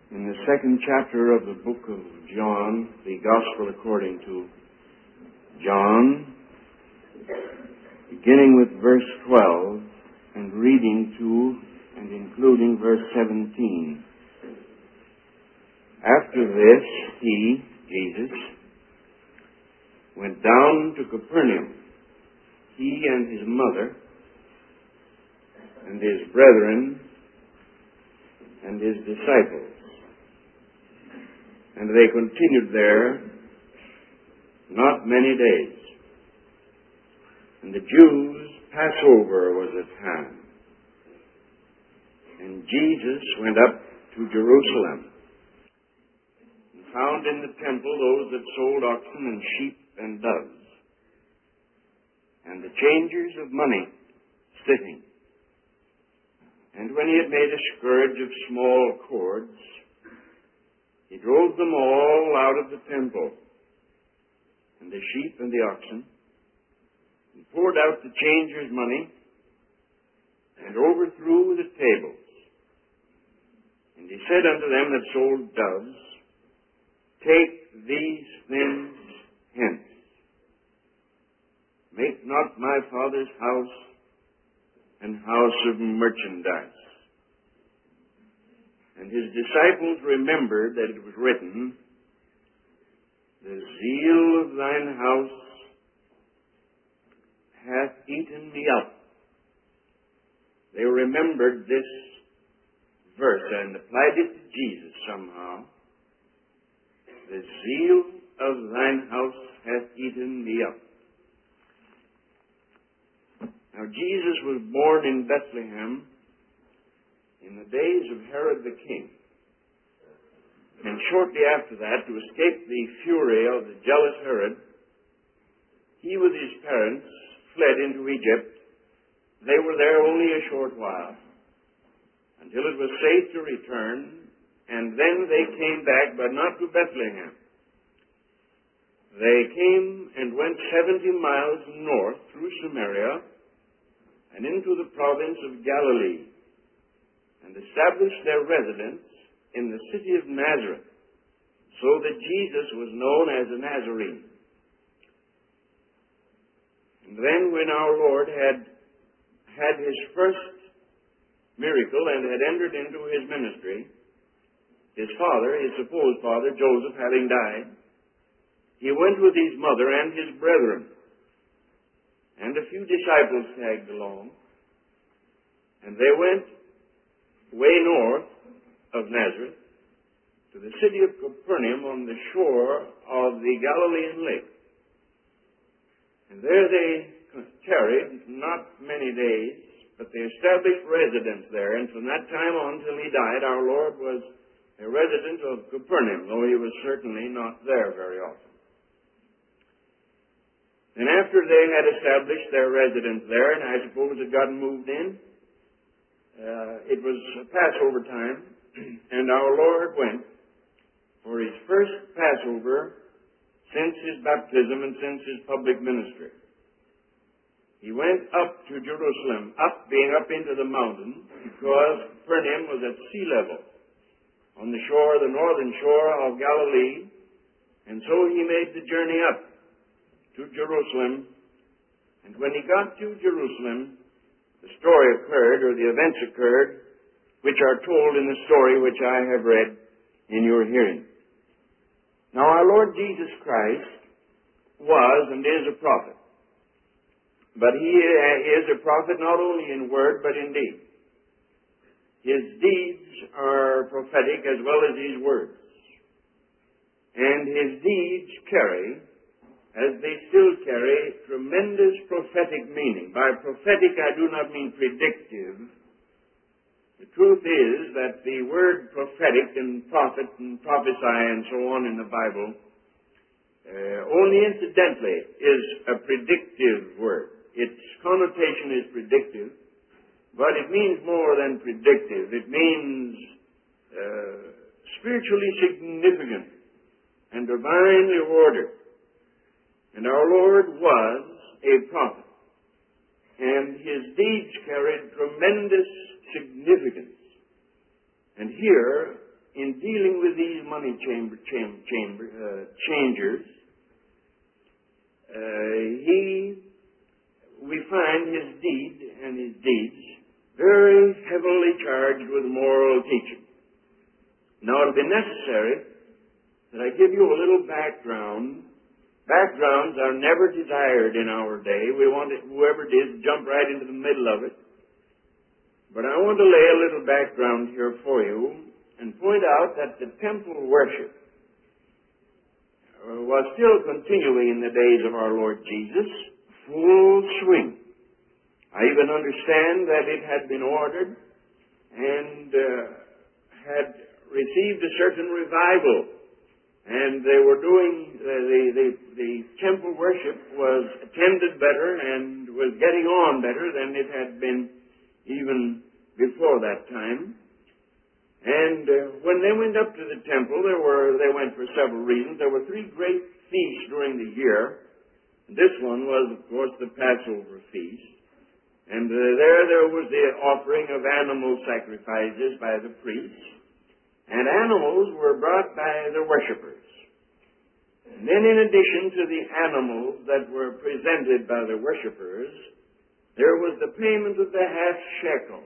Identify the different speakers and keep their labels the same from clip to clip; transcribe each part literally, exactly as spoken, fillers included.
Speaker 1: In the second chapter of the book of John, the Gospel according to John, beginning with verse twelve and reading to and including verse seventeen. After this, he, Jesus, went down to Capernaum, he and his mother, and his brethren, and his disciples. And they continued there not many days. And the Jews' Passover was at hand. And Jesus went up to Jerusalem, and found in the temple those that sold oxen and sheep and doves, and the changers of money sitting. And when he had made a scourge of small cords, he drove them all out of the temple, and the sheep and the oxen, and poured out the changers' money, and overthrew the tables. And he said unto them that sold doves, Take these things hence. Make not my Father's house an house of merchandise. And his disciples remembered that it was written, The zeal of thine house hath eaten me up. They remembered this verse and applied it to Jesus somehow. The zeal of thine house hath eaten me up. Now Jesus was born in Bethlehem in the days of Herod the king. And shortly after that, to escape the fury of the jealous Herod, he with his parents fled into Egypt. They were there only a short while, until it was safe to return, and then they came back, but not to Bethlehem. They came and went seventy miles north through Samaria and into the province of Galilee, and established their residence in the city of Nazareth, so that Jesus was known as a Nazarene. And then when our Lord had had his first miracle and had entered into his ministry, his father, his supposed father, Joseph, having died, he went with his mother and his brethren, and a few disciples tagged along, and they went way north of Nazareth to the city of Capernaum on the shore of the Galilean lake. And there they tarried not many days, but they established residence there, and from that time on till he died, our Lord was a resident of Capernaum, though he was certainly not there very often. And after they had established their residence there, and I suppose had gotten moved in, Uh, it was Passover time, and our Lord went for his first Passover since his baptism and since his public ministry. He went up to Jerusalem, up being up into the mountain, because Capernaum was at sea level on the shore, the northern shore of Galilee, and so he made the journey up to Jerusalem. And when he got to Jerusalem, the story occurred, or the events occurred, which are told in the story which I have read in your hearing. Now, our Lord Jesus Christ was and is a prophet. But he is a prophet not only in word, but in deed. His deeds are prophetic as well as his words. And his deeds carry, as they still carry, tremendous prophetic meaning. By prophetic, I do not mean predictive. The truth is that the word prophetic and prophet and prophesy and so on in the Bible uh, only incidentally is a predictive word. Its connotation is predictive, but it means more than predictive. It means uh, spiritually significant and divinely ordered. And our Lord was a prophet, and his deeds carried tremendous significance. And here in dealing with these money chamber, chamber, chamber uh, changers, uh, he, we find his deed and his deeds very heavily charged with moral teaching. Now, it'll be necessary that I give you a little background. Backgrounds are never desired in our day. We want it, whoever it is, jump right into the middle of it. But I want to lay a little background here for you and point out that the temple worship was still continuing in the days of our Lord Jesus, full swing. I even understand that it had been ordered and uh, had received a certain revival, and they were doing, uh, the, the, the temple worship was attended better and was getting on better than it had been even before that time. And uh, when they went up to the temple, there were, they went for several reasons. There were three great feasts during the year. This one was, of course, the Passover feast. And uh, there, there was the offering of animal sacrifices by the priests. And animals were brought by the worshippers. And then in addition to the animals that were presented by the worshippers, there was the payment of the half shekel.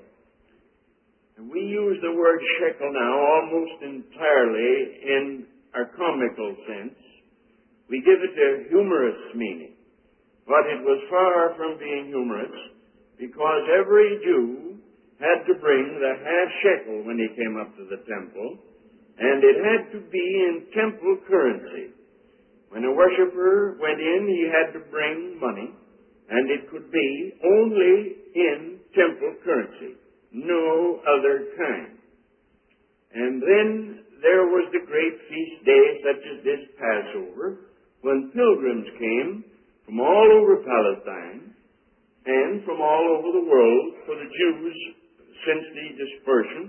Speaker 1: And we use the word shekel now almost entirely in a comical sense. We give it a humorous meaning. But it was far from being humorous, because every Jew had to bring the half shekel when he came up to the temple, and it had to be in temple currency. When a worshiper went in, he had to bring money, and it could be only in temple currency, no other kind. And then there was the great feast day, such as this Passover, when pilgrims came from all over Palestine and from all over the world, for the Jews, since the dispersion,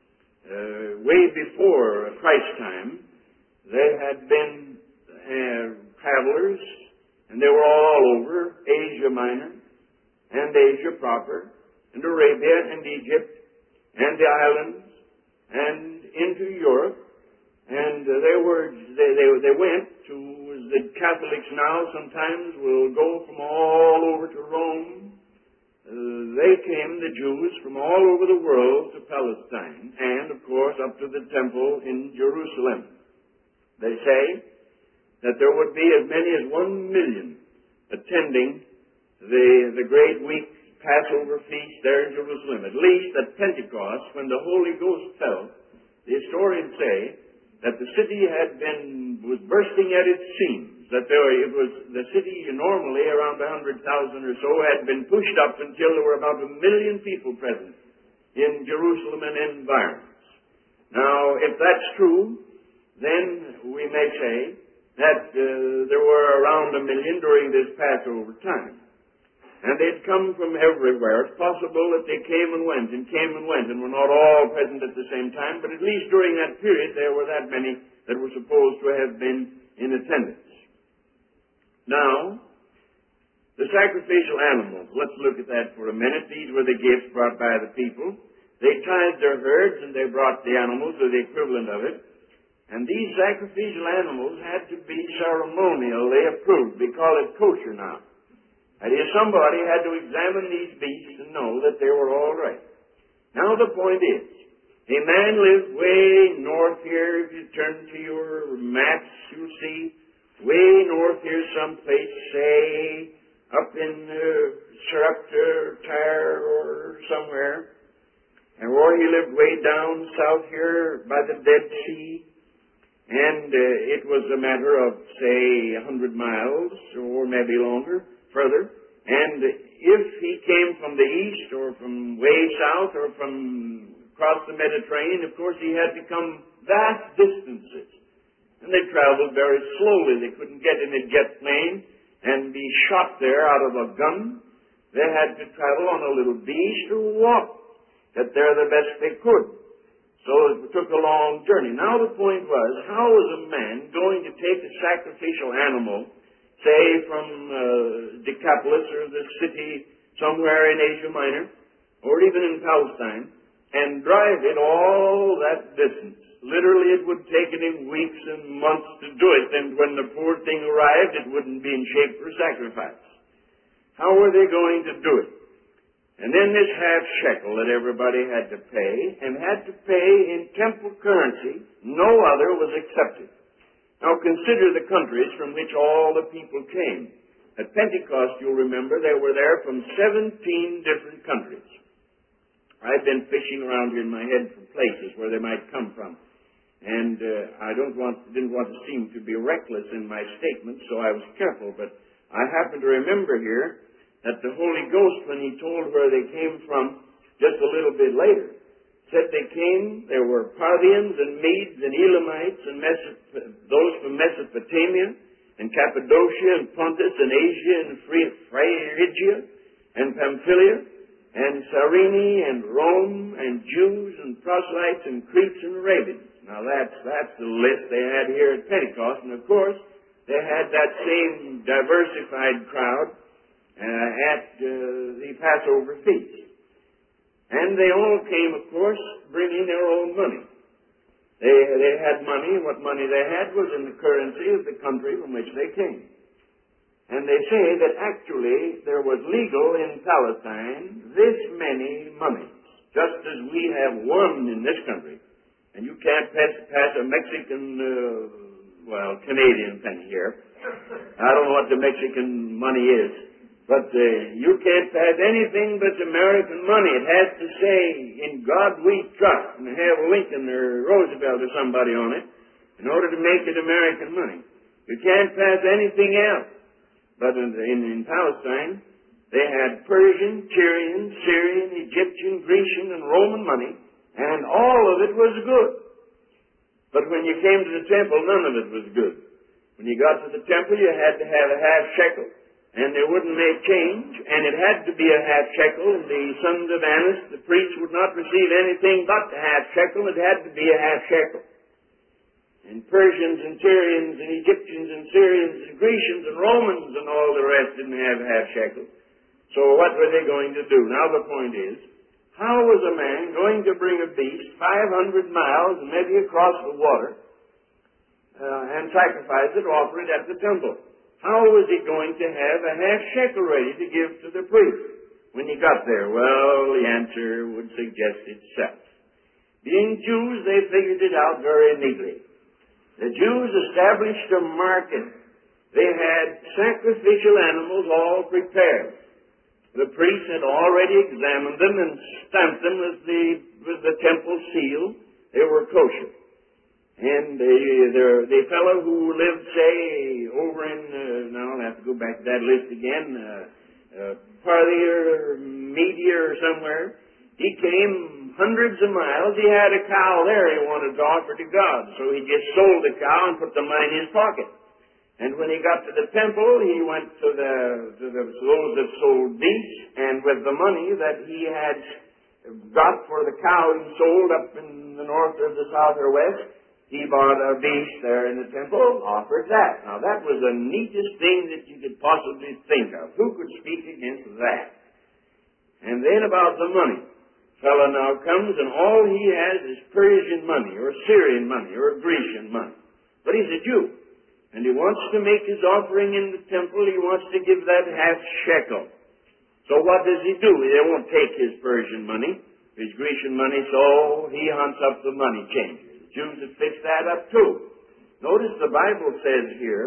Speaker 1: uh, way before Christ's time, they had been uh, travelers, and they were all over Asia Minor and Asia proper, and Arabia and Egypt and the islands and into Europe, and uh, they were they, they they went to, as the Catholics now sometimes will go from all over to Rome. Uh, they came, the Jews, from all over the world to Palestine, and, of course, up to the temple in Jerusalem. They say that there would be as many as one million attending the, the great week Passover feast there in Jerusalem. At least at Pentecost, when the Holy Ghost fell, the historians say that the city had been, was bursting at its seams. That there, it was, the city normally around a hundred thousand or so had been pushed up until there were about a million people present in Jerusalem and environs. Now, if that's true, then we may say that uh, there were around a million during this Passover time. And they'd come from everywhere. It's possible that they came and went and came and went and were not all present at the same time, but at least during that period there were that many that were supposed to have been in attendance. Now, the sacrificial animals, let's look at that for a minute. These were the gifts brought by the people. They tied their herds and they brought the animals, or the equivalent of it. And these sacrificial animals had to be ceremonially approved. We call it kosher now. That is, somebody had to examine these beasts and know that they were all right. Now the point is, a man lived way north here. If you turn to your maps, you'll see way north here someplace, say, up in uh, Sarepta, Tyre, or somewhere. And or he lived way down south here by the Dead Sea. And uh, it was a matter of, say, a hundred miles, or maybe longer, further. And if he came from the east, or from way south, or from across the Mediterranean, of course he had to come vast distances. And they traveled very slowly. They couldn't get in a jet plane and be shot there out of a gun. They had to travel on a little beast or walk, get there the best they could. So it took a long journey. Now the point was, how was a man going to take a sacrificial animal, say from uh, Decapolis or the city somewhere in Asia Minor, or even in Palestine, and drive it all that distance? literally it would take him weeks and months to do it, and when the poor thing arrived, it wouldn't be in shape for sacrifice. How were they going to do it? And then this half shekel that everybody had to pay, and had to pay in temple currency, no other was accepted. Now consider the countries from which all the people came. At Pentecost, you'll remember, they were there from seventeen different countries. I've been fishing around here in my head for places where they might come from. And uh, I don't want, didn't want to seem to be reckless in my statement, so I was careful. But I happen to remember here that the Holy Ghost, when He told where they came from just a little bit later, said they came, there were Parthians and Medes and Elamites and Mesop- those from Mesopotamia and Cappadocia and Pontus and Asia and Phrygia and Pamphylia and Cyrene and Rome and Jews and proselytes and Cretes and Arabians. Now that's, that's the list they had here at Pentecost, and of course they had that same diversified crowd uh, at uh, the Passover feast. And they all came, of course, bringing their own money. They, they had money, and what money they had was in the currency of the country from which they came. And they say that actually there was legal in Palestine this many monies, just as we have one in this country. And you can't pass, pass a Mexican, uh, well, Canadian penny here. I don't know what the Mexican money is, but uh, you can't pass anything but American money. It has to say, "In God we trust," and have Lincoln or Roosevelt or somebody on it in order to make it American money. You can't pass anything else. But in, in, in Palestine, they had Persian, Tyrian, Syrian, Egyptian, Grecian, and Roman money, and all of it was good. But when you came to the temple, none of it was good. When you got to the temple, you had to have a half shekel, and they wouldn't make change, and it had to be a half shekel, and the sons of Annas, the priests, would not receive anything but the half shekel. It had to be a half shekel. And Persians and Tyrians and Egyptians and Syrians and Grecians and Romans and all the rest didn't have half shekels. So what were they going to do? Now the point is, how was a man going to bring a beast five hundred miles, maybe across the water, uh, and sacrifice it, offer it at the temple? How was he going to have a half shekel ready to give to the priest when he got there? Well, the answer would suggest itself. Being Jews, they figured it out very neatly. The Jews established a market. They had sacrificial animals all prepared. The priests had already examined them and stamped them with the, with the temple seal. They were kosher. And the, the, the fellow who lived, say, over in, uh, now I'll have to go back to that list again, uh, uh, Parthia or Media or somewhere, he came hundreds of miles. He had a cow there he wanted to offer to God. So he just sold the cow and put the money in his pocket. And when he got to the temple, he went to, the, to the, those that sold beasts, and with the money that he had got for the cow he sold up in the north or the south or west, he bought a beast there in the temple, offered that. Now that was the neatest thing that you could possibly think of. Who could speak against that? And then about the money. Fellow now comes and all he has is Persian money or Syrian money or Grecian money. But he's a Jew. And he wants to make his offering in the temple. He wants to give that half shekel. So what does he do? He won't take his Persian money, his Grecian money, so he hunts up the money changers. The Jews have fixed that up too. Notice the Bible says here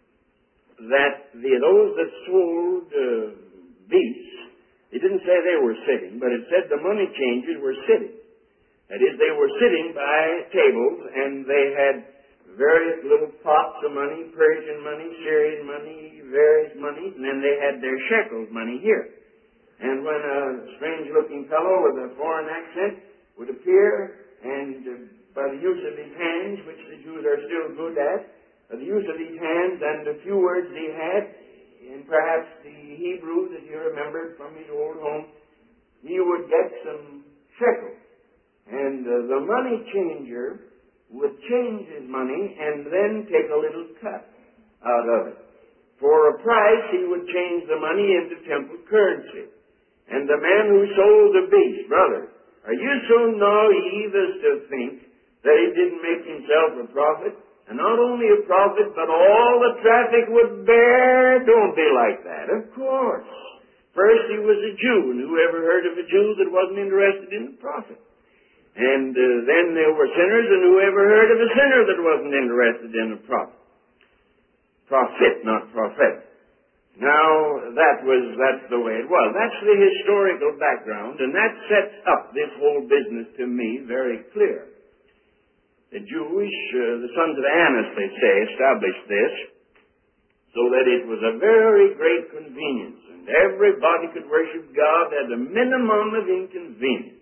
Speaker 1: that the, those that sold uh, beasts, it didn't say they were sitting, but it said the money changers were sitting. That is, they were sitting by tables, and they had various little pots of money, Persian money, Syrian money, various money, and then they had their shekels money here. And when a strange-looking fellow with a foreign accent would appear, and uh, by the use of his hands, which the Jews are still good at, by the use of his hands and the few words he had, and perhaps the Hebrew that he remembered from his old home, he would get some shekels. And uh, the money changer would change his money and then take a little cut out of it. For a price, he would change the money into temple currency. And the man who sold the beast, brother, are you so naive as to think that he didn't himself a prophet, and not only a prophet, but all the traffic would bear. Don't be like that, of course. First he was a Jew, and who ever heard of a Jew that wasn't interested in the prophet? And uh, then there were sinners, and who ever heard of a sinner that wasn't interested in the prophet? Prophet, not prophet. Now, that was, that's the way it was. That's the historical background, and that sets up this whole business to me very clear. The Jewish, uh, the sons of Annas, they say, established this so that it was a very great convenience, and everybody could worship God at a minimum of inconvenience.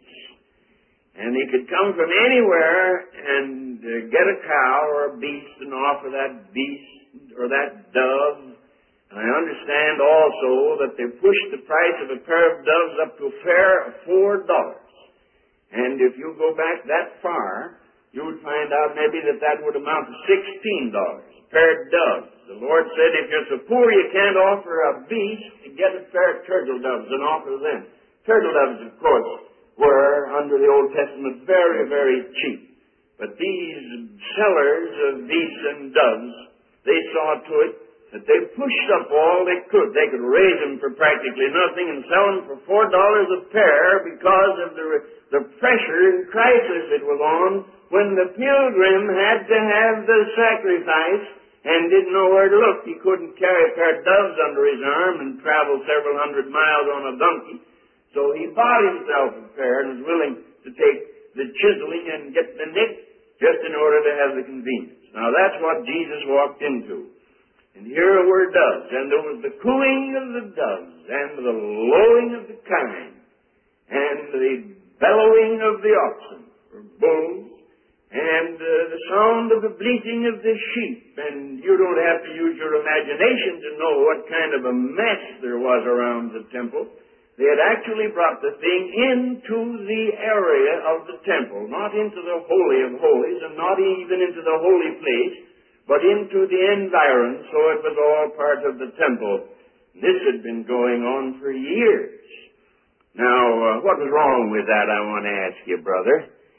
Speaker 1: And he could come from anywhere and uh, get a cow or a beast and offer that beast or that dove. And I understand also that they pushed the price of a pair of doves up to a fare of four dollars. And if you go back that far, you would find out maybe that that would amount to sixteen dollars, a pair of doves. The Lord said, if you're so poor you can't offer a beast, get a pair of turtle doves and offer them. Turtle doves, of course, were, under the Old Testament, very, very cheap. But these sellers of beasts and doves, they saw to it that they pushed up all they could. They could raise them for practically nothing and sell them for four dollars a pair because of the, the pressure and crisis it was on when the pilgrim had to have the sacrifice and didn't know where to look. He couldn't carry a pair of doves under his arm and travel several hundred miles on a donkey. So he bought himself a pair and was willing to take the chiseling and get the nick just in order to have the convenience. Now that's what Jesus walked into. And here were doves, and there was the cooing of the doves, and the lowing of the kine, and the bellowing of the oxen, or bulls, and uh, the sound of the bleating of the sheep. And you don't have to use your imagination to know what kind of a mess there was around the temple. They had actually brought the thing into the area of the temple, not into the Holy of Holies, and not even into the holy place, but into the environs, so it was all part of the temple. This had been going on for years. Now, uh, what was wrong with that, I want to ask you, brother?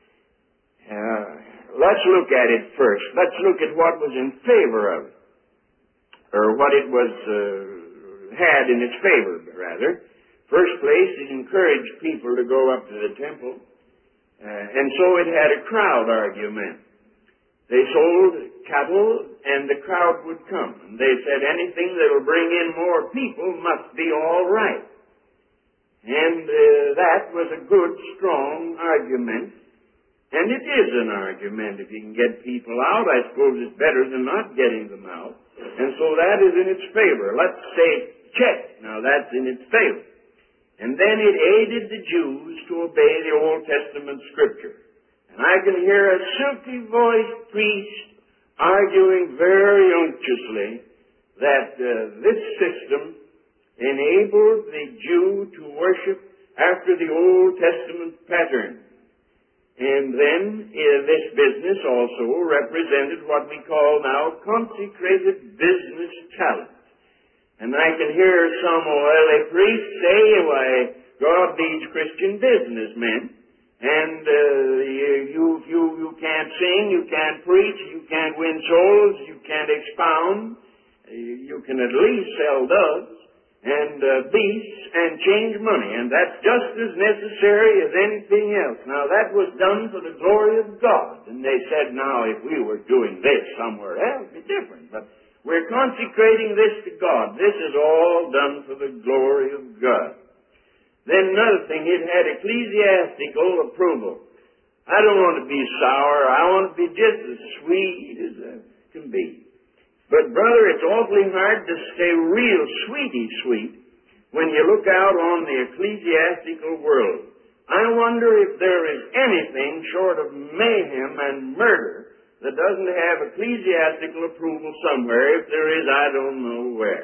Speaker 1: Uh, let's look at it first. Let's look at what was in favor of it, or what it was uh, had in its favor, rather. First place, it encouraged people to go up to the temple, uh, and so it had a crowd argument. They sold cattle, and the crowd would come. And they said anything that will bring in more people must be all right. And uh, that was a good, strong argument. And it is an argument. If you can get people out, I suppose it's better than not getting them out. And so that is in its favor. Let's say check. Now that's in its favor. And then it aided the Jews to obey the Old Testament Scripture. And I can hear a silky-voiced priest arguing very unctuously that uh, this system enabled the Jew to worship after the Old Testament pattern. And then uh, this business also represented what we call now consecrated business talent. And I can hear some oily priests say, why, God needs Christian businessmen. And uh, you, you, you can't sing, you can't preach, you can't win souls, you can't expound. You can at least sell doves and uh, beasts and change money. And that's just as necessary as anything else. Now, that was done for the glory of God. And they said, now, if we were doing this somewhere else, it'd be different. But we're consecrating this to God. This is all done for the glory of God. Then another thing, it had ecclesiastical approval. I don't want to be sour. I want to be just as sweet as I can be. But, brother, it's awfully hard to stay real sweety sweet when you look out on the ecclesiastical world. I wonder if there is anything short of mayhem and murder that doesn't have ecclesiastical approval somewhere. If there is, I don't know where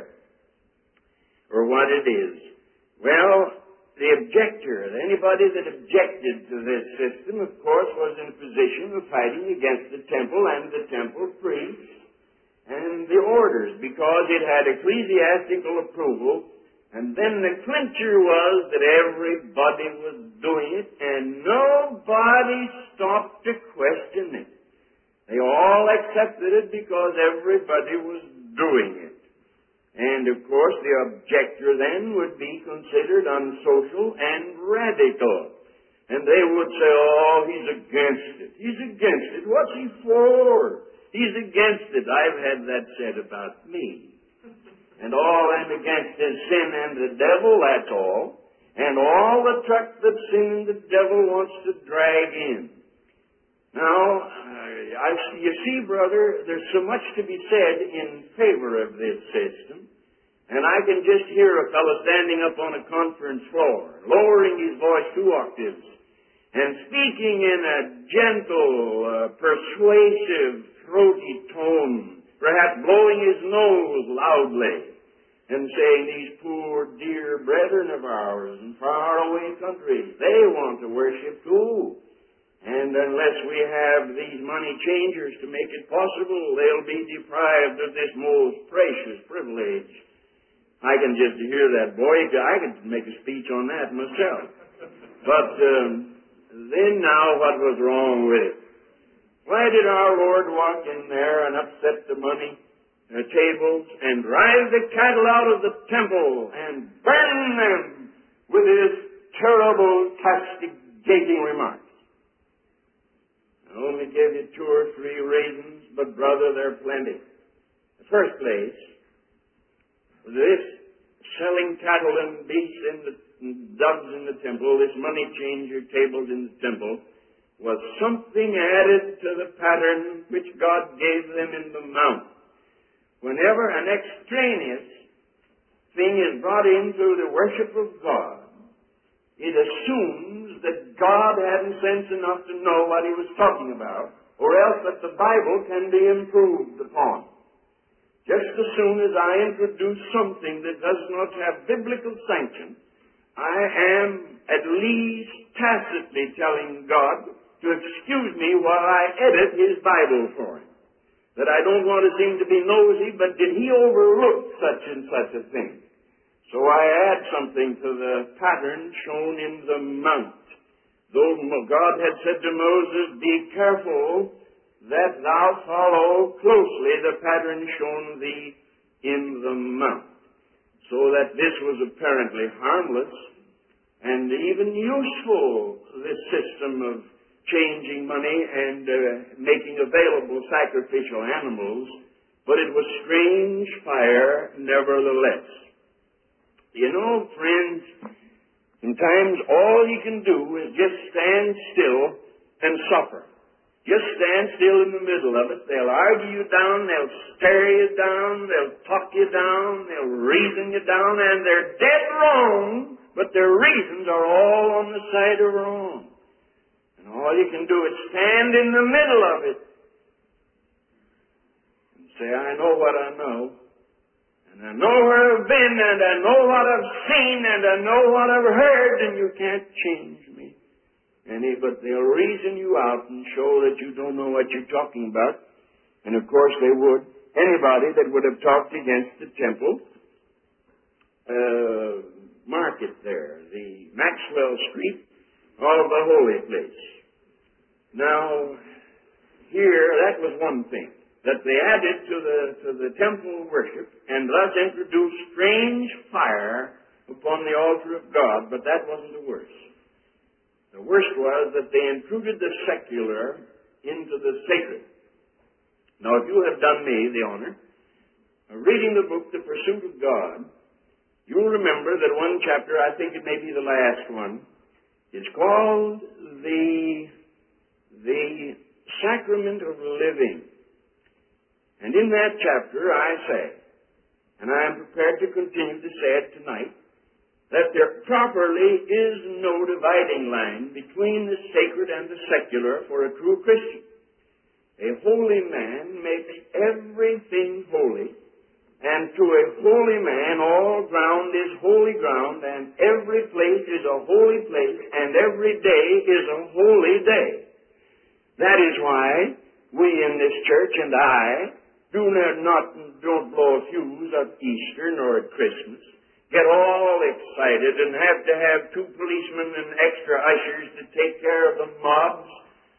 Speaker 1: or what it is. Well, the objector, anybody that objected to this system, of course, was in a position of fighting against the temple and the temple priests and the orders, because it had ecclesiastical approval. And then the clincher was that everybody was doing it, and nobody stopped to question it. They all accepted it because everybody was doing it. And, of course, the objector then would be considered unsocial and radical. And they would say, oh, he's against it. He's against it. What's he for? He's against it. I've had that said about me. And all I'm against is sin and the devil, that's all. And all the truck that sin and the devil wants to drag in. Now, I, you see, brother, there's so much to be said in favor of this system. And I can just hear a fellow standing up on a conference floor, lowering his voice two octaves, and speaking in a gentle, uh, persuasive, throaty tone, perhaps blowing his nose loudly, and saying, these poor, dear brethren of ours in faraway countries, they want to worship too. And unless we have these money changers to make it possible, they'll be deprived of this most precious privilege. I can just hear that boy. I could make a speech on that myself. But um, then now what was wrong with it? Why did our Lord walk in there and upset the money uh, tables and drive the cattle out of the temple and burn them with his terrible castigating remarks? I only gave you two or three reasons, but brother, there are plenty. In the first place, this selling cattle and beasts and, the, and doves in the temple, this money changer tables in the temple, was something added to the pattern which God gave them in the mount. Whenever an extraneous thing is brought into the worship of God, it assumes that God hadn't sense enough to know what he was talking about, or else that the Bible can be improved upon. Just as soon as I introduce something that does not have biblical sanction, I am at least tacitly telling God to excuse me while I edit his Bible for him. That I don't want to seem to be nosy, but did he overlook such and such a thing? So I add something to the pattern shown in the mount. Though God had said to Moses, be careful that thou follow closely the pattern shown thee in the mount. So that this was apparently harmless and even useful, this system of changing money and uh, making available sacrificial animals, but it was strange fire nevertheless. You know, friends, sometimes all you can do is just stand still and suffer. Just stand still in the middle of it. They'll argue you down, they'll stare you down, they'll talk you down, they'll reason you down, and they're dead wrong, but their reasons are all on the side of wrong. And all you can do is stand in the middle of it and say, I know what I know. And I know where I've been, and I know what I've seen, and I know what I've heard, and you can't change me any, but they'll reason you out and show that you don't know what you're talking about. And of course they would. Anybody that would have talked against the temple uh, market there, the Maxwell Street of the holy place. Now, here, that was one thing that they added to the, to the temple worship and thus introduced strange fire upon the altar of God, but that wasn't the worst. The worst was that they intruded the secular into the sacred. Now, if you have done me the honor of reading the book, The Pursuit of God, you'll remember that one chapter, I think it may be the last one, is called the, the Sacrament of Living. And in that chapter I say, and I am prepared to continue to say it tonight, that there properly is no dividing line between the sacred and the secular for a true Christian. A holy man makes everything holy, and to a holy man all ground is holy ground, and every place is a holy place, and every day is a holy day. That is why we in this church and I do not, don't blow a fuse at Easter nor at Christmas, get all excited and have to have two policemen and extra ushers to take care of the mobs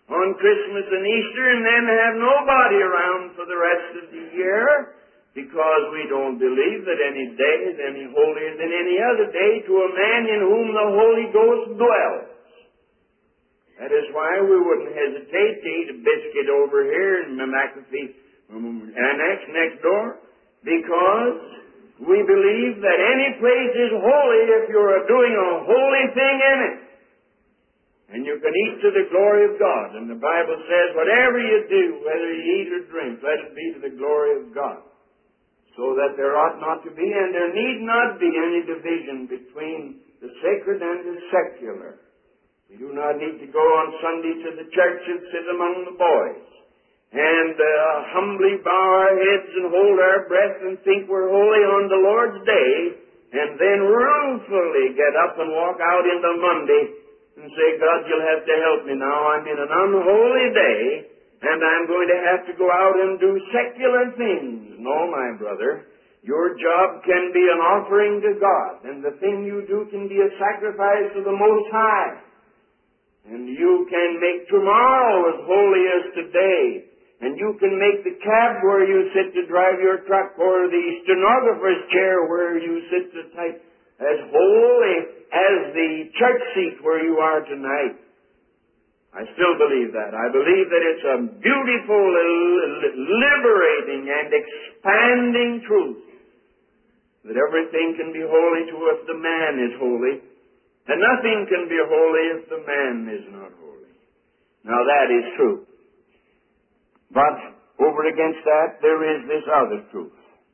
Speaker 1: on Christmas and Easter and then have nobody around for the rest of the year because we don't believe that any day is any holier than any other day to a man in whom the Holy Ghost dwells. That is why we wouldn't hesitate to eat a biscuit over here in the McAfee Annex next door, because we believe that any place is holy if you're doing a holy thing in it. And you can eat to the glory of God. And the Bible says, whatever you do, whether you eat or drink, let it be to the glory of God. So that there ought not to be, and there need not be any division between the sacred and the secular. We do not need to go on Sunday to the church and sit among the boys and uh, humbly bow our heads and hold our breath and think we're holy on the Lord's day, and then ruefully get up and walk out into Monday and say, God, you'll have to help me now. I'm in an unholy day, and I'm going to have to go out and do secular things. No, my brother. Your job can be an offering to God, and the thing you do can be a sacrifice to the Most High. And you can make tomorrow as holy as today. And you can make the cab where you sit to drive your truck, or the stenographer's chair where you sit to type, as holy as the church seat where you are tonight. I still believe that. I believe that it's a beautiful, liberating, and expanding truth that everything can be holy to if the man is holy. And nothing can be holy if the man is not holy. Now that is true. But over against that, there is this other truth.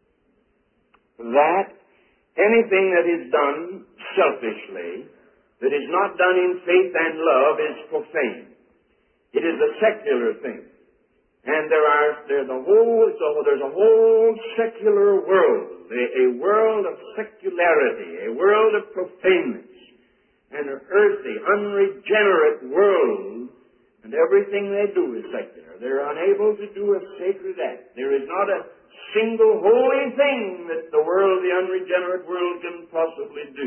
Speaker 1: That anything that is done selfishly, that is not done in faith and love, is profane. It is a secular thing. And there are, there's a whole, so there's a whole secular world, a, a world of secularity, a world of profaneness, and an earthy, unregenerate world, and everything they do is secular. They're unable to do a sacred act. There is not a single holy thing that the world, the unregenerate world, can possibly do.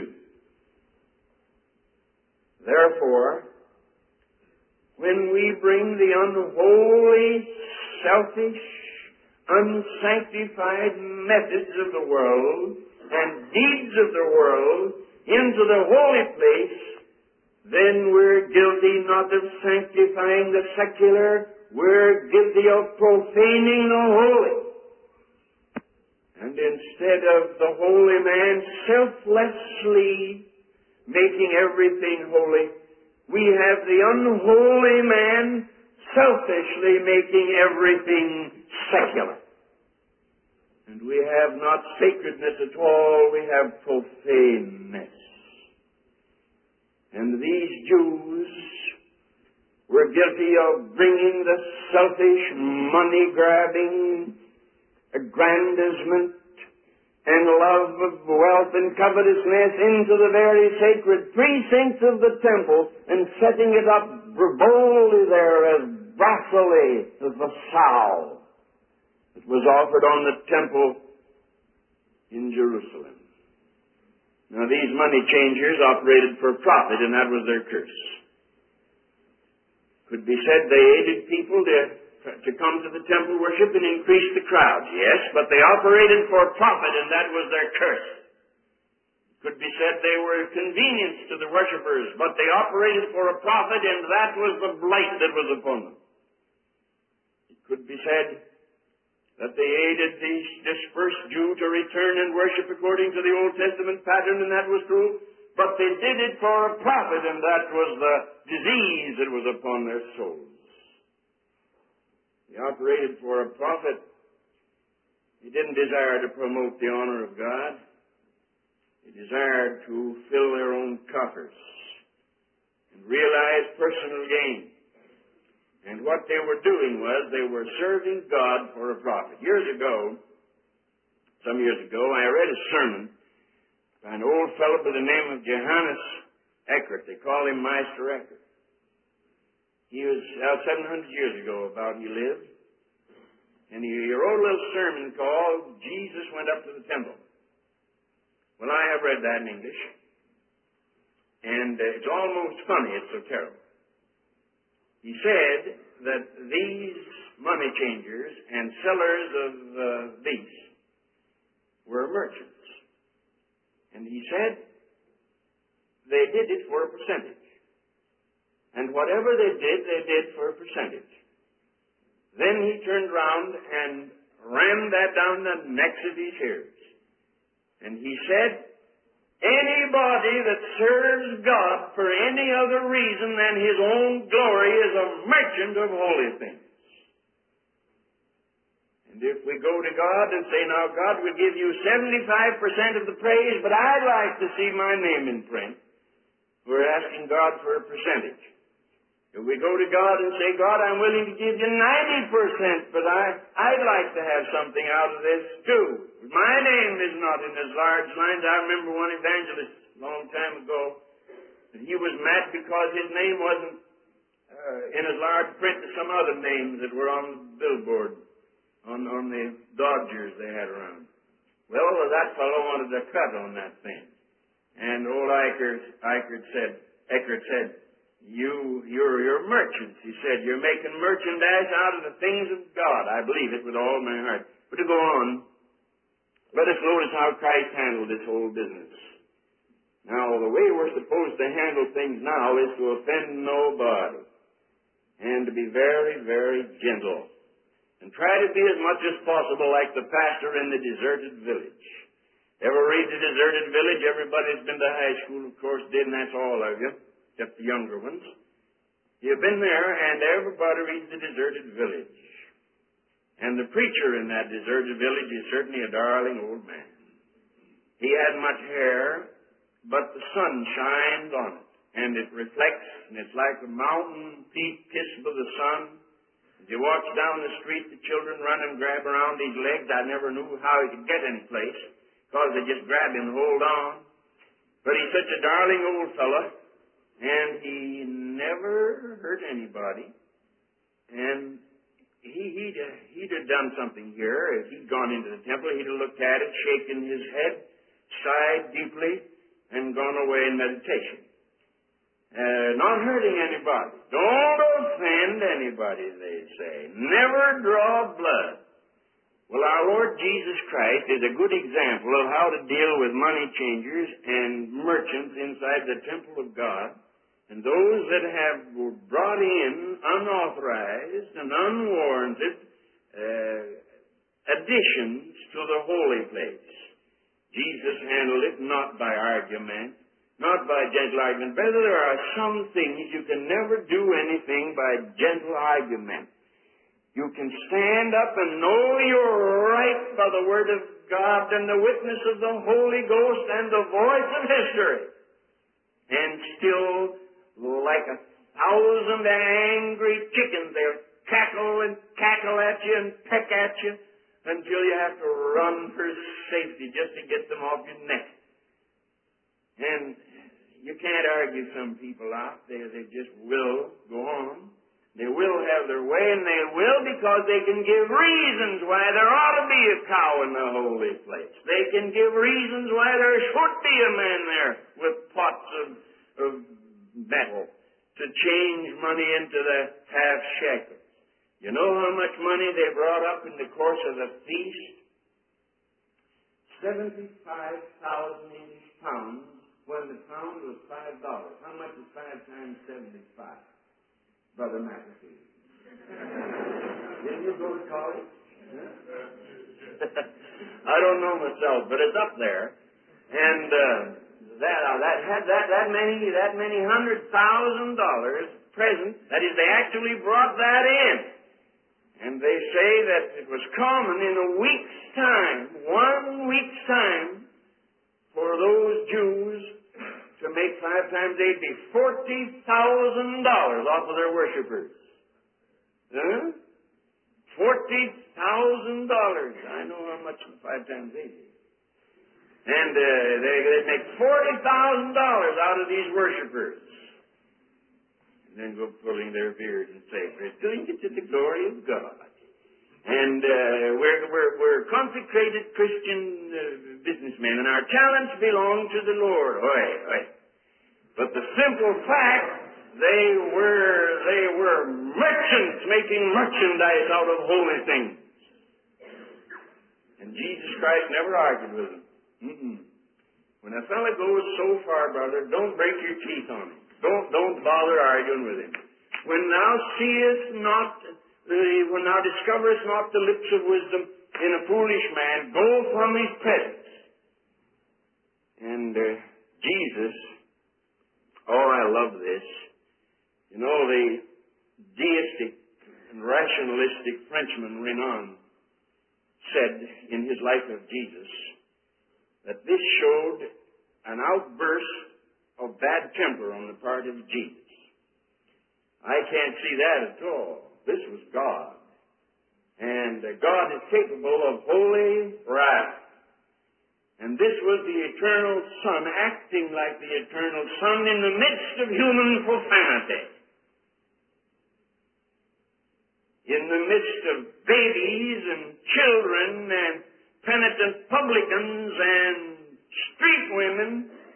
Speaker 1: Therefore, when we bring the unholy, selfish, unsanctified methods of the world and deeds of the world into the holy place, then we're guilty not of sanctifying the secular, we're guilty of profaning the holy. And instead of the holy man selflessly making everything holy, we have the unholy man selfishly making everything secular. And we have not sacredness at all, we have profaneness. And these Jews were guilty of bringing the selfish, money-grabbing, aggrandizement, and love of wealth and covetousness into the very sacred precincts of the temple and setting it up boldly there as brassily as the sow that was offered on the temple in Jerusalem. Now these money changers operated for profit, and that was their curse. Could be said they aided people to to come to the temple worship and increase the crowds. Yes, but they operated for profit, and that was their curse. Could be said they were a convenience to the worshipers, but they operated for a profit, and that was the blight that was upon them. It could be said that they aided the dispersed Jew to return and worship according to the Old Testament pattern, and that was true, but they did it for a profit, and that was the disease that was upon their souls. They operated for a profit. They didn't desire to promote the honor of God. They desired to fill their own coffers and realize personal gain. And what they were doing was they were serving God for a profit. Years ago, some years ago, I read a sermon by an old fellow by the name of Johannes Eckert. They call him Meister Eckert. He was uh, seven hundred years ago about he lived. And he, he wrote a little sermon called Jesus Went Up to the Temple. Well, I have read that in English. And uh, it's almost funny. It's so terrible. he said that these money changers and sellers of uh, beasts were merchants. And he said they did it for a percentage. And whatever they did, they did for a percentage. Then he turned around and rammed that down the necks of these hearers. And he said, anybody that serves God for any other reason than his own glory is a merchant of holy things. And if we go to God and say, now God will give you seventy-five percent of the praise, but I'd like to see my name in print, we're asking God for a percentage. If we go to God and say, God, I'm willing to give you ninety percent, but I, I'd like to have something out of this too. My name is not in as large lines. I remember one evangelist a long time ago, and he was mad because his name wasn't uh, in as large print as some other names that were on the billboard, on, on the Dodgers they had around. Well, that fellow wanted a cut on that thing. And old Eichert, Eichert said, Eckert said, You, you're, you're merchants. He said, you're making merchandise out of the things of God. I believe it with all my heart. But to go on, let us notice how Christ handled this whole business. Now, the way we're supposed to handle things now is to offend nobody and to be very, very gentle and try to be as much as possible like the pastor in the deserted village. Ever read The Deserted Village? Everybody who's been to high school, of course, did, and that's all of you, except the younger ones. You've been there, and everybody reads The Deserted Village. And the preacher in that deserted village is certainly a darling old man. He had much hair, but the sun shines on it, and it reflects, and it's like a mountain peak kissed by the sun. As he walks down the street, the children run and grab around his legs. I never knew how he could get any place, because they just grab him and hold on. But he's such a darling old fella, and he never hurt anybody. And he, he'd, uh, he'd have done something here. If he'd gone into the temple, he'd have looked at it, shaken his head, sighed deeply, and gone away in meditation. Uh, not hurting anybody. Don't offend anybody, they say. Never draw blood. Well, our Lord Jesus Christ is a good example of how to deal with money changers and merchants inside the temple of God, and those that have brought in unauthorized and unwarranted uh, additions to the holy place. Jesus handled it not by argument, not by gentle argument. Brother, there are some things you can never do anything by gentle argument. You can stand up and know you're right by the Word of God and the witness of the Holy Ghost and the voice of history, and still, like a thousand angry chickens, they'll cackle and cackle at you and peck at you until you have to run for safety just to get them off your neck. And you can't argue some people out. They, they just will go on. They will have their way, and they will because they can give reasons why there ought to be a cow in the holy place. They can give reasons why there should be a man there with pots of, of metal to change money into the half shekels. You know how much money they brought up in the course of the feast? seventy-five thousand English pounds when the pound was five dollars. How much is five times seventy-five? Brother McAfee. Didn't you go to college? Huh? I don't know myself, but it's up there. And uh, that uh, that had that that many that many hundred thousand dollars present. That is, they actually brought that in, and they say that it was common in a week's time, one week's time, for those Jews to make five times eight be forty thousand dollars off of their worshipers. Huh? Forty thousand dollars. I know how much five times eight is. And uh, they they make forty thousand dollars out of these worshipers. And then go pulling their beards and say, "We're doing it to the glory of God." And uh, we're, we're, we're consecrated Christian uh, businessmen, and our talents belong to the Lord. Oy, oy. But the simple fact They were, they were merchants making merchandise out of holy things. And Jesus Christ never argued with them. Mm-mm. When a fellow goes so far, brother, don't break your teeth on him. Don't, don't bother arguing with him. When thou seest not, the, when thou discoverest not the lips of wisdom in a foolish man, go from his presence. And uh, Jesus, oh, I love this. You know, the deistic and rationalistic Frenchman Renan said in his Life of Jesus that this showed an outburst of bad temper on the part of Jesus. I can't see that at all. This was God. And uh, God is capable of holy wrath. And this was the eternal Son acting like the eternal Son in the midst of human profanity. In the midst of babies and children and penitent publicans and street women,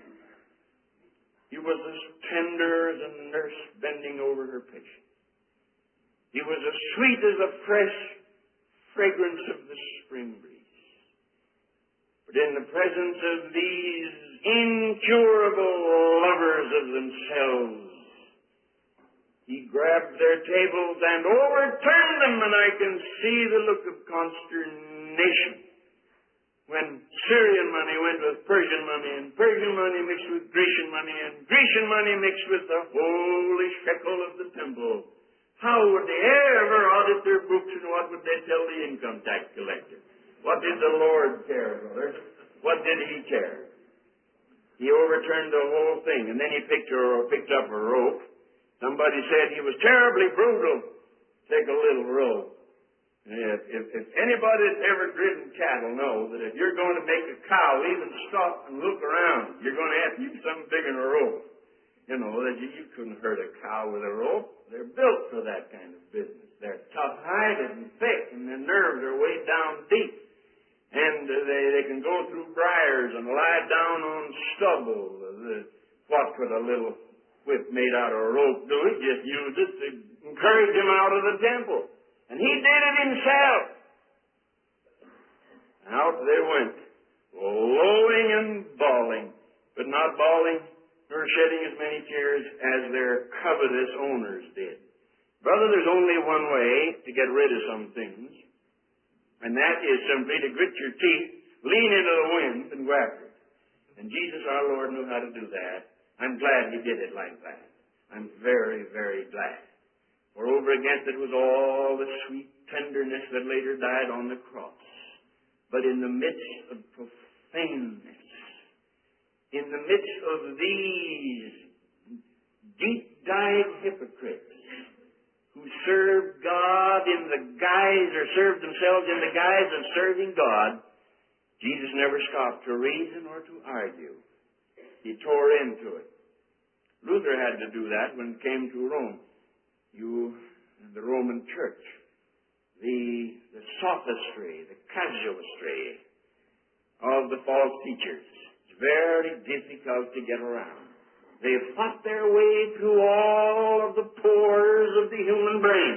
Speaker 1: he was as tender as a nurse bending over her patient. He was as sweet as the fresh fragrance of the spring breeze. But in the presence of these incurable lovers of themselves, he grabbed their tables and overturned them, and I can see the look of consternation when Syrian money went with Persian money, and Persian money mixed with Grecian money, and Grecian money mixed with the holy shekel of the temple. How would they ever audit their books, and what would they tell the income tax collector? What did the Lord care, brother? What did he care? He overturned the whole thing, and then he picked, her, picked up a rope. Somebody said he was terribly brutal. Take a little rope. If, if, if anybody that's ever driven cattle know that if you're going to make a cow even stop and look around, you're going to have to use something bigger than a rope. You know, that you, you couldn't hurt a cow with a rope. They're built for that kind of business. They're tough-hided and thick, and their nerves are way down deep. And uh, they, they can go through briars and lie down on stubble. Uh, what could a little whip made out of a rope do? He just used it to encourage him out of the temple. And he did it himself. Out they went, lowing and bawling, but not bawling nor shedding as many tears as their covetous owners did. Brother, there's only one way to get rid of some things, and that is simply to grit your teeth, lean into the wind, and go after it. And Jesus our Lord knew how to do that. I'm glad he did it like that. I'm very, very glad. For over against it was all the sweet tenderness that later died on the cross. But in the midst of profaneness, in the midst of these deep-dyed hypocrites who served God in the guise, or served themselves in the guise of serving God, Jesus never stopped to reason or to argue. He tore into it. Luther had to do that when it came to Rome. You, the Roman Church, the, the sophistry, the casuistry of the false teachers. It's very difficult to get around. They fought their way through all of the pores of the human brain.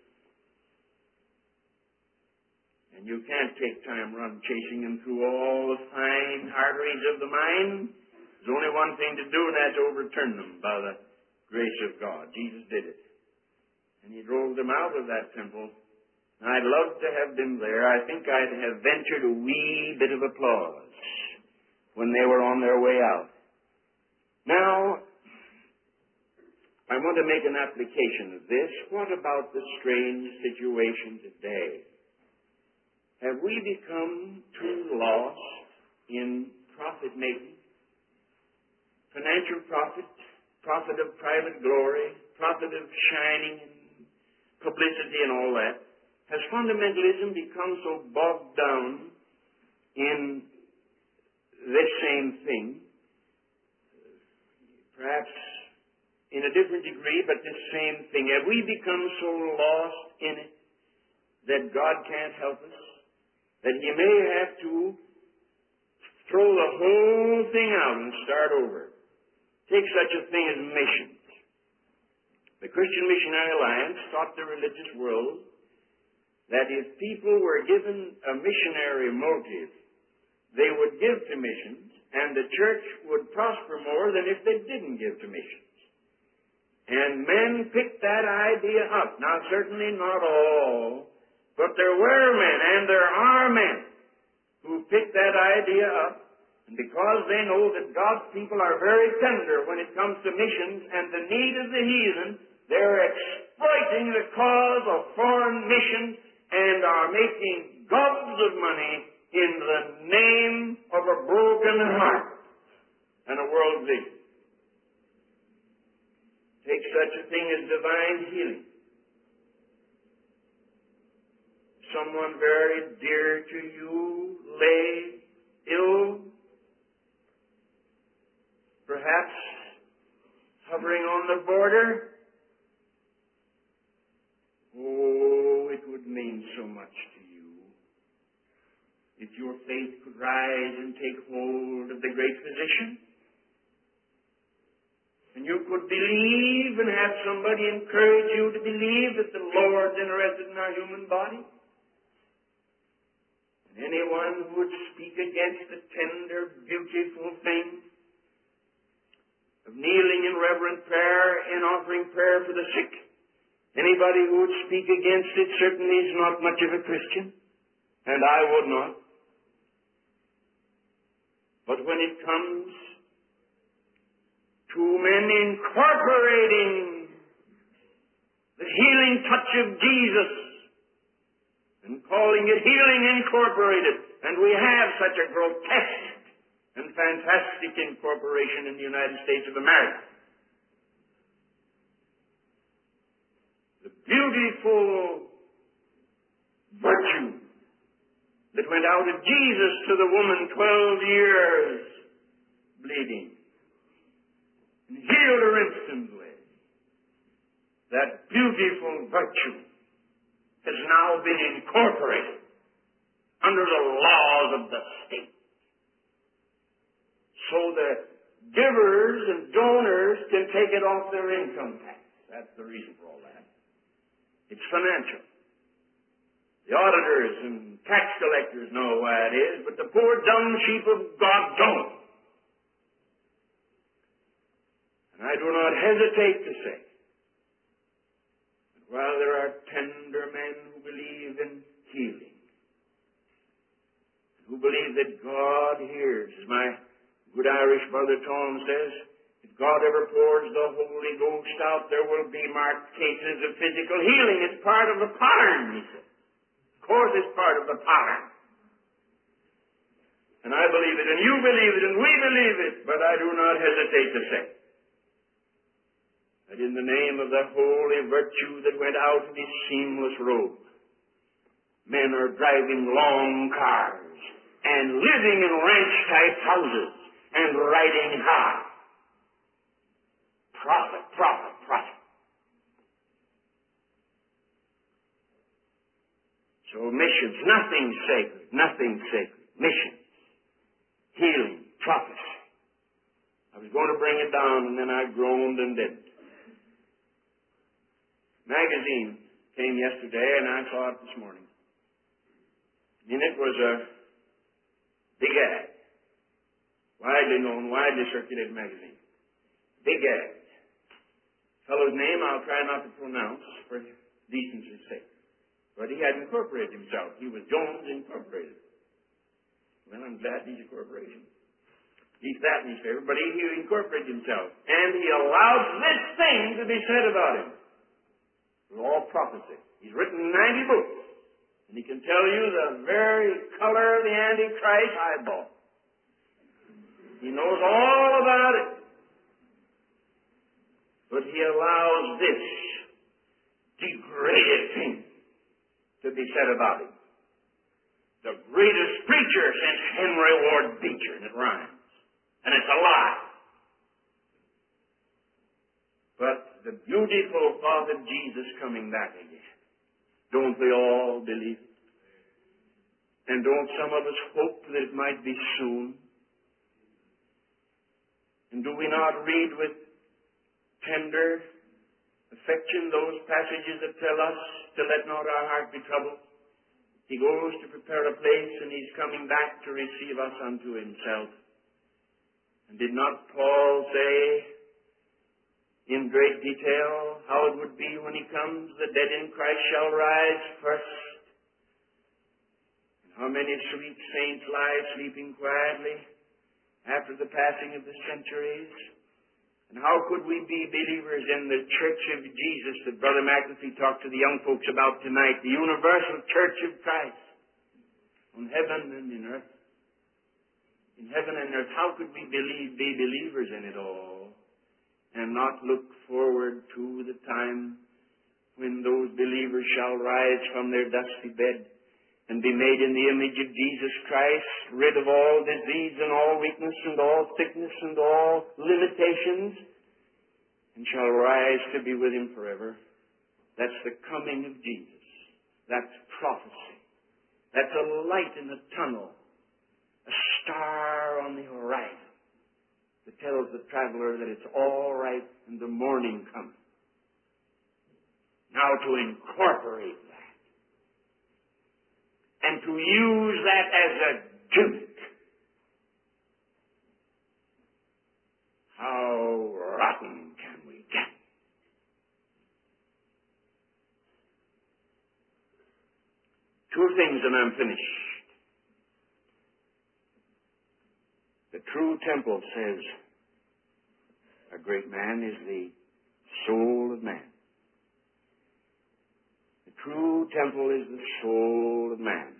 Speaker 1: And you can't take time run chasing them through all the fine arteries of the mind. There's only one thing to do, and that's overturn them by the grace of God. Jesus did it. And he drove them out of that temple. And I'd love to have been there. I think I'd have ventured a wee bit of applause when they were on their way out. Now, I want to make an application of this. What about the strange situation today? Have we become too lost in profit-making? Financial profit, profit of private glory, profit of shining and publicity and all that. Has fundamentalism become so bogged down in this same thing, perhaps in a different degree, but this same thing? Have we become so lost in it that God can't help us? That He may have to throw the whole thing out and start over? Take such a thing as missions. The Christian Missionary Alliance taught the religious world that if people were given a missionary motive, they would give to missions, and the church would prosper more than if they didn't give to missions. And men picked that idea up. Now, certainly not all, but there were men, and there are men, who picked that idea up. And because they know that God's people are very tender when it comes to missions and the need of the heathen, they're exploiting the cause of foreign missions and are making gobs of money in the name of a broken heart and a world vision. Take such a thing as divine healing. Someone very dear to you lay ill, perhaps hovering on the border. Oh, it would mean so much to you if your faith could rise and take hold of the great physician. And you could believe and have somebody encourage you to believe that the Lord's interested in our human body. And anyone who would speak against the tender, beautiful thing of kneeling in reverent prayer and offering prayer for the sick, anybody who would speak against it certainly is not much of a Christian, and I would not. But when it comes to men incorporating the healing touch of Jesus and calling it Healing Incorporated, and we have such a grotesque and fantastic incorporation in the United States of America. The beautiful virtue that went out of Jesus to the woman twelve years bleeding and healed her instantly. That beautiful virtue has now been incorporated under the laws of the state. So that givers and donors can take it off their income tax. That's the reason for all that. It's financial. The auditors and tax collectors know why it is, but the poor dumb sheep of God don't. And I do not hesitate to say that while there are tender men who believe in healing, who believe that God hears, as my good Irish brother Tom says, if God ever pours the Holy Ghost out, there will be marked cases of physical healing. It's part of the pattern, he said. Of course it's part of the pattern. And I believe it, and you believe it, and we believe it, but I do not hesitate to say that in the name of the holy virtue that went out in his seamless robe, men are driving long cars and living in ranch-type houses and riding high. Profit, profit, profit. So missions, nothing sacred, nothing sacred. Missions, healing, prophecy. I was going to bring it down, and then I groaned and didn't. Magazine came yesterday, and I saw it this morning. In it was a big ad. Widely known, widely circulated magazine. Big ad. Fellow's name I'll try not to pronounce for decency's sake. But he had incorporated himself. He was Jones Incorporated. Well, I'm glad he's a corporation. He's that in his favor, but he, he incorporated himself. And he allowed this thing to be said about him. It was all prophecy. He's written ninety books. And he can tell you the very color of the Antichrist eyeball. He knows all about it. But he allows this degraded thing to be said about him. The greatest preacher since Henry Ward Beecher, and it rhymes. And it's a lie. But the beautiful thought of Jesus coming back again. Don't we all believe it? And don't some of us hope that it might be soon? And do we not read with tender affection, those passages that tell us to let not our heart be troubled. He goes to prepare a place, and He's coming back to receive us unto Himself. And did not Paul say in great detail how it would be when He comes? The dead in Christ shall rise first. And how many sweet saints lie sleeping quietly after the passing of the centuries? And how could we be believers in the Church of Jesus that Brother McAfee talked to the young folks about tonight, the universal Church of Christ, on heaven and in earth? In heaven and earth, how could we believe, be believers in it all, and not look forward to the time when those believers shall rise from their dusty bed and be made in the image of Jesus Christ, rid of all disease and all weakness and all sickness and all limitations, and shall rise to be with Him forever? That's the coming of Jesus. That's prophecy. That's a light in the tunnel, a star on the horizon that tells the traveler that it's all right and the morning comes. Now to incorporate that and to use that as a gimmick, how rotten can we get? Two things and I'm finished. The true temple says a great man is the soul of man. The true temple is the soul of man.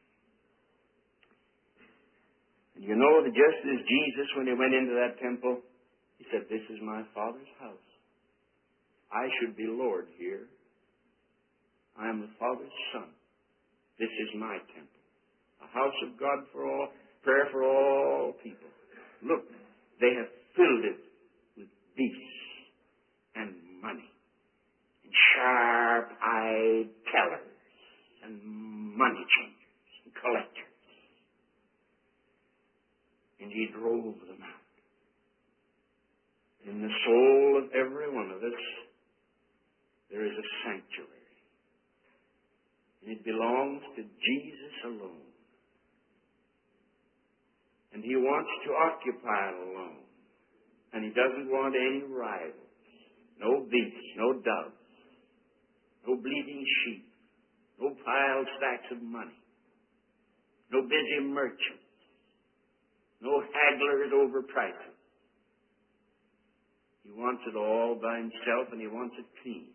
Speaker 1: And you know that just as Jesus, when He went into that temple, He said, "This is my Father's house. I should be Lord here. I am the Father's Son. This is my temple. A house of God for all, prayer for all people. Look, they have filled it with beasts and money and sharp-eyed tellers and money changers and collectors." And He drove them out. In the soul of every one of us, there is a sanctuary. And it belongs to Jesus alone. And He wants to occupy it alone. And He doesn't want any rivals. No beasts, no doves, no bleating sheep, no piled stacks of money, no busy merchants, no hagglers over prices. He wants it all by Himself, and He wants it clean.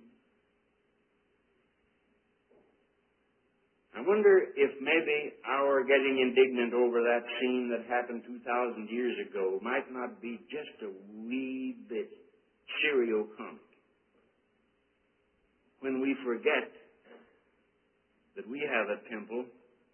Speaker 1: I wonder if maybe our getting indignant over that scene that happened two thousand years ago might not be just a wee bit serio-comic. When we forget that we have a temple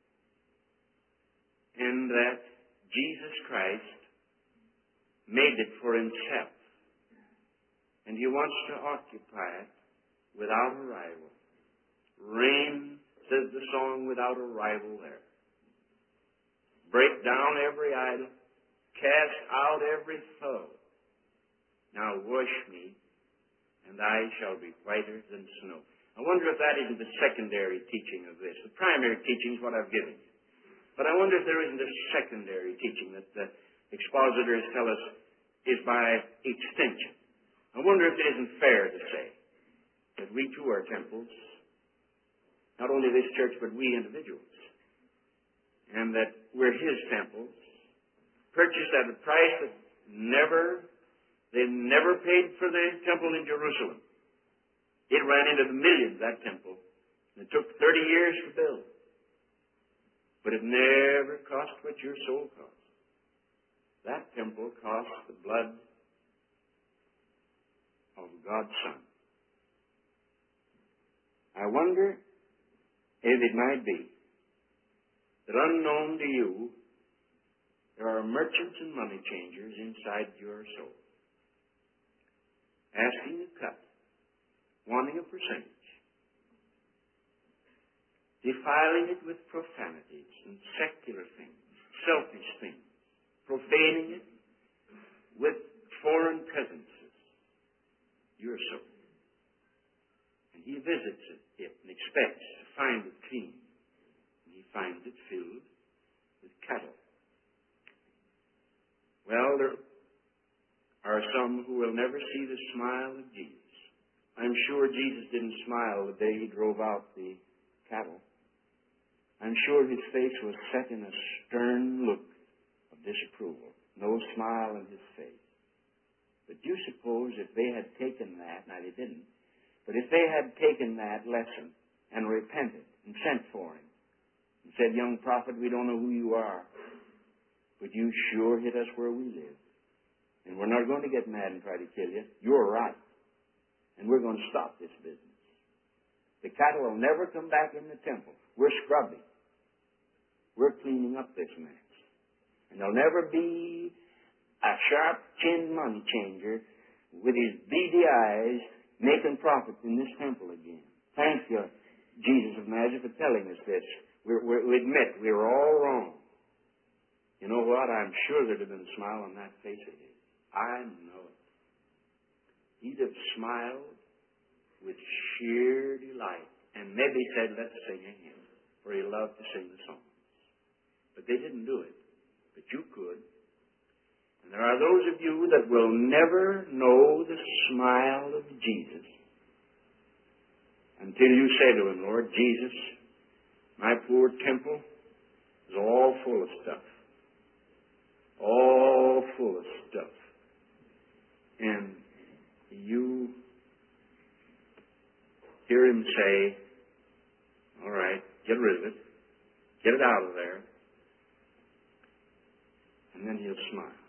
Speaker 1: and that Jesus Christ made it for Himself. And He wants to occupy it without a rival. Reign, says the song, without a rival there. Break down every idol. Cast out every foe. Now wash me, and I shall be whiter than snow. I wonder if that isn't the secondary teaching of this. The primary teaching is what I've given you. But I wonder if there isn't a secondary teaching that the expositors tell us is by extension. I wonder if it isn't fair to say that we too are temples, not only this church, but we individuals, and that we're His temples, purchased at a price that never, they never paid for the temple in Jerusalem. It ran into the millions, that temple, and it took thirty years to build. But it never cost what your soul cost. That temple cost the blood of God's Son. I wonder if it might be that unknown to you, there are merchants and money changers inside your soul, asking to cut, wanting a percentage, defiling it with profanities and secular things, selfish things, profaning it with foreign presences, your soul. he visits it, it and expects to find it clean. And he finds it filled with cattle. Well, there are some who will never see the smile of Jesus. I'm sure Jesus didn't smile the day he drove out the cattle. I'm sure his face was set in a stern look of disapproval. No smile in his face. But you suppose if they had taken that, now they didn't, but if they had taken that lesson and repented and sent for him and said, young prophet, we don't know who you are, but you sure hit us where we live. And we're not going to get mad and try to kill you. You're right. And we're going to stop this business. The cattle will never come back in the temple. We're scrubbing. We're cleaning up this mess. And there'll never be a sharp-chinned money changer with his beady eyes making profits in this temple again. Thank you, Jesus of Nazareth, for telling us this. We're, we're, we admit we're all wrong. You know what? I'm sure there'd have been a smile on that face of his. I know it. He'd have smiled with sheer delight and maybe said, let's sing a hymn, for he loved to sing the songs. But they didn't do it. But you could. And there are those of you that will never know the smile of Jesus until you say to him, Lord Jesus, my poor temple is all full of stuff. All full of stuff. And you hear him say, all right, get rid of it. Get it out of there. And then he'll smile.